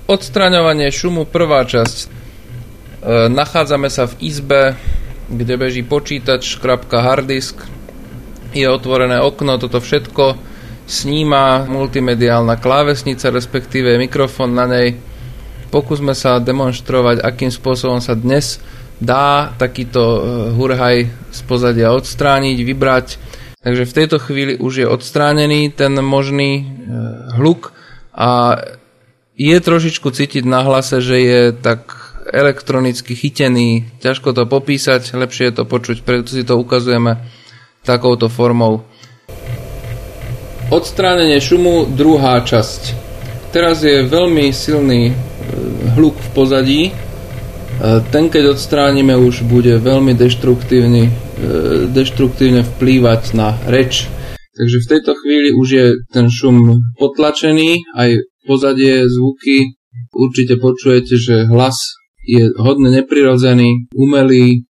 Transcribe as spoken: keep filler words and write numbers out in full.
Odstraňovanie šumu, prvá časť. E, nachádzame sa v izbe, kde beží počítač, škrabka, harddisk. Je otvorené okno, toto všetko sníma multimediálna klávesnica, respektíve mikrofón na nej. Pokúsme sa demonštrovať, akým spôsobom sa dnes dá takýto hurhaj z pozadia odstrániť, vybrať. Takže v tejto chvíli už je odstránený ten možný hluk a je trošičku cítiť na hlase, že je tak elektronicky chytený. Ťažko to popísať, lepšie je to počuť, preto si to ukazujeme takouto formou. Odstránenie šumu, druhá časť. Teraz je veľmi silný hluk v pozadí. Ten, keď odstránime, už bude veľmi deštruktívny, deštruktívne vplývať na reč. Takže v tejto chvíli už je ten šum potlačený, aj pozadie, zvuky. Určite počujete, že hlas je hodne neprirodzený, umelý,